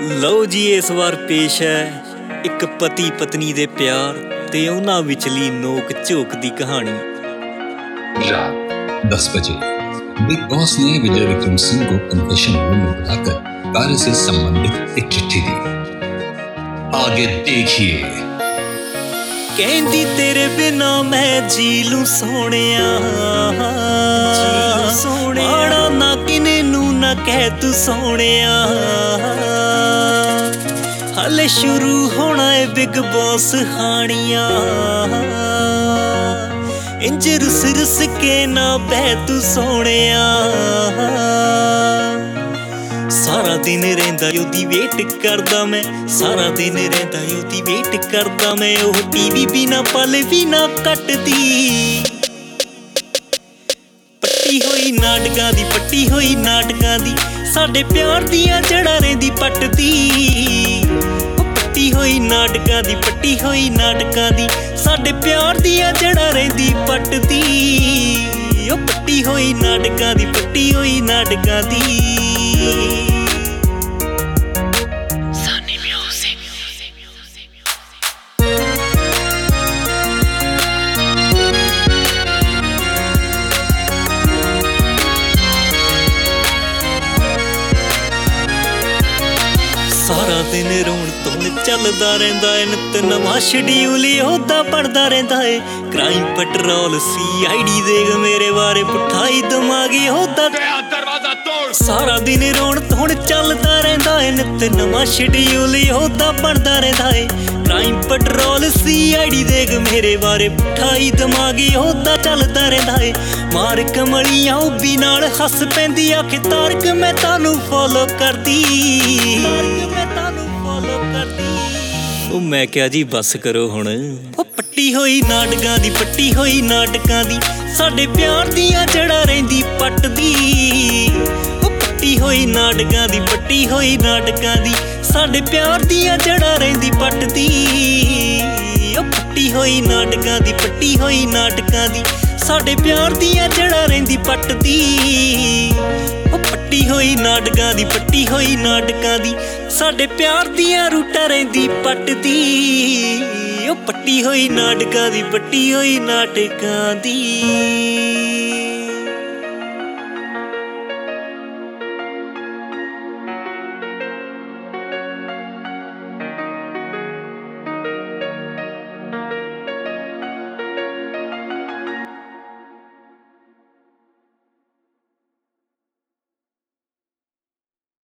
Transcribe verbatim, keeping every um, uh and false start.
ਲਓ ਜੀ ਇਸ ਵਾਰ ਪੇਸ਼ ਹੈ ਇੱਕ ਪਤੀ ਪਤਨੀ ਦੇ ਪਿਆਰ ਤੇ ਉਹਨਾਂ ਵਿਚਲੀ ਨੋਕ ਝੋਕ ਦੀ कहानी। रात दस बजे बिग बॉस ने विजय विक्रम सिंह को कन्फेशन रूम में बुलाकर कार्य से संबंधित एक चिट्ठी दी। आगे देखिए। कहंदी तेरे बिना मैं जी लूं सोहणिया, आड़ा ना किने नू ना कह तू सोहणिया, हले शुरू होना है बिग बॉस हानिया, इंज रुस रुस के ना बह तू सोहणिया। सारा दिन रहिंदा ओदी वेट करदा मैं, सारा दिन रहिंदा ओदी वेट करदा मैं, ओह टीवी बिना पल भी ना कटदी। पट्टी होई नाटकां दी, पट्टी होई नाटकां दी, साडे प्यार दियां जड़ां रहिंदी पटदी। पट्टी होई नाटकां दी, पट्टी होई नाटकां दी, साडे प्यार दियां जड़ां रहिंदी पटदी। ओ पट्टी होई नाटकां दी, पट्टी होई नाटकां दी। सारा दिन रोण धुन चलदा रहिंदा है, नित नवां शेड्यूल ओहदा बनदा रहिंदा है। Crime patrol C I D देख मेरे बारे पुट्ठा ही दिमागी ओहदा दरवाजा तोड़। सारा दिन रोण धुन चलदा रहिंदा है, नित नवां शेड्यूल ओहदा बनदा रहिंदा है। Crime patrol C I D देख मेरे बारे पुट्ठा ही दिमागी ओहदा चलदा रहिंदा है। मार कमलियां उब्बी नाल हस पैंदी आखे तारक मैं तानू फॉलो करदी। ओ मैं क्या जी बस करो हुण। ओ पट्टी होई नाटकां दी, पट्टी होई नाटकां दी, साडे प्यार दियां जड़ां रहिंदी पटदी। ओ पट्टी होई नाटकां दी, पट्टी होई नाटकां दी, साडे प्यार दियां जड़ां रहिंदी पटदी। ओ पट्टी होई नाटकां दी, पट्टी होई नाटकां दी, साडे प्यार दियां जड़ां रहिंदी पटदी। ओ पट्टी होई नाटकां दी, पट्टी होई नाटकां दी, साडे प्यार दियां रूटां रहिंदी पटदी। ओ पट्टी होई नाटकां दी, पट्टी होई नाटकां दी।